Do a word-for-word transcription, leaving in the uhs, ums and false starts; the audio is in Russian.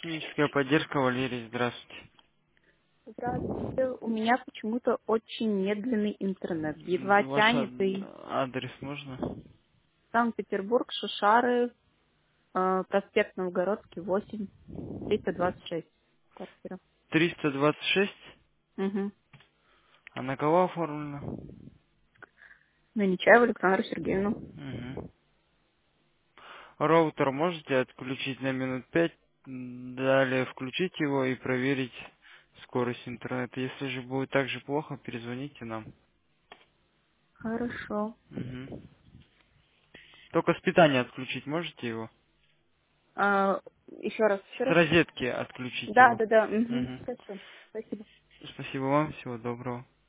Техническая поддержка, Валерий, здравствуйте. Здравствуйте. У меня почему-то очень медленный интернет. Едва М, Ваш тянет ад- и адрес можно? Санкт-Петербург, Шишары, э, проспект Новгородский, восемь, триста двадцать шесть. Квартира. триста двадцать шесть? Угу. А на кого оформлено? На Нечаева Александру Сергеевну. Мгм. Роутер можете отключить на минут пять, м, далее включить его и проверить скорость интернета. Если же будет так же плохо, перезвоните нам. Хорошо. Мгм. Только с питания отключить можете его? А, еще раз, еще С раз. розетки отключить Да, его. да, да. Угу. Мгм. Хорошо. Спасибо. Спасибо вам, всего доброго.